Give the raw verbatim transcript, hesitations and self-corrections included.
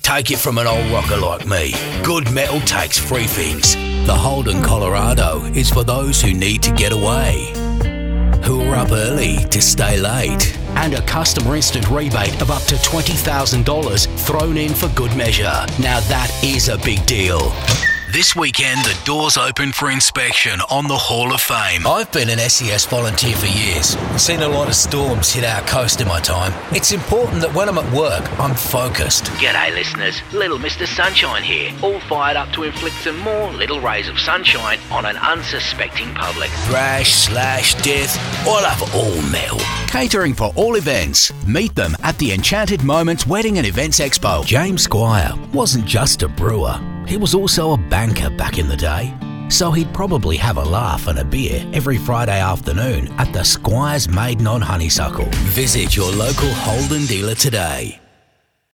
Take it from an old rocker like me. Good metal takes free things. The Holden Colorado is for those who need to get away, who are up early to stay late, and a customer instant rebate of up to twenty thousand dollars thrown in for good measure. Now that is a big deal. This weekend, the doors open for inspection on the Hall of Fame. I've been an S E S volunteer for years. Seen a lot of storms hit our coast in my time. It's important that when I'm at work, I'm focused. G'day listeners, Little Mister Sunshine here, all fired up to inflict some more little rays of sunshine on an unsuspecting public. Thrash, slash, death, I love all metal. Catering for all events. Meet them at the Enchanted Moments Wedding and Events Expo. James Squire wasn't just a brewer. He was also a banker back in the day, so he'd probably have a laugh and a beer every Friday afternoon at the Squire's Maiden on Honeysuckle. Visit your local Holden dealer today.